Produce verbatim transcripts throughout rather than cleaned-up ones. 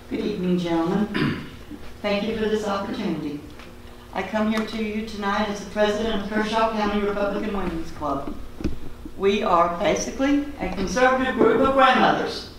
Good evening, gentlemen. Thank you for this opportunity. I come here to you tonight as the president of Kershaw County Republican Women's Club. We are basically a conservative group of grandmothers.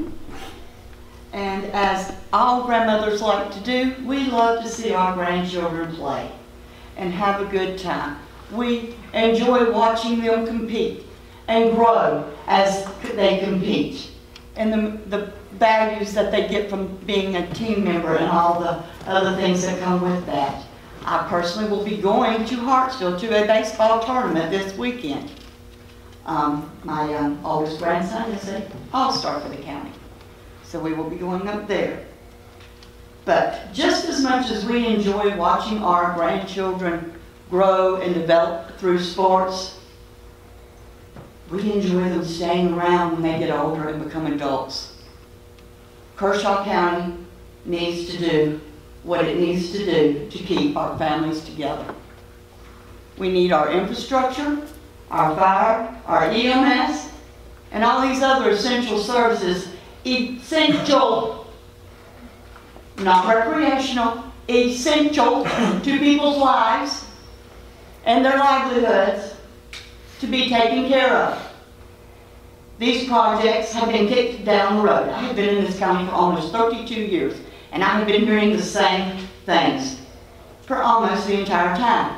And as all grandmothers like to do, we love to see our grandchildren play and have a good time. We enjoy watching them compete and grow as they compete, and the, the values that they get from being a team member and all the other things that come with that. I personally will be going to Hartsville to a baseball tournament this weekend. Um, my um, oldest grandson is an all-star for the county, so we will be going up there. But just as much as we enjoy watching our grandchildren grow and develop through sports, we enjoy them staying around when they get older and become adults. Kershaw County needs to do what it needs to do to keep our families together. We need our infrastructure, our fire, our E M S, and all these other essential services, essential, not recreational, essential to people's lives and their livelihoods to be taken care of. These projects have been kicked down the road. I have been in this county for almost thirty-two years, and I have been hearing the same things for almost the entire time.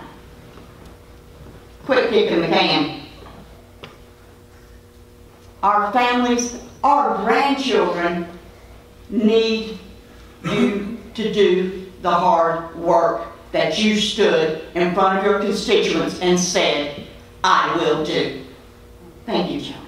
Quit kicking the can. Our families, our grandchildren need you to do the hard work that you stood in front of your constituents and said, I will do. Thank you, John.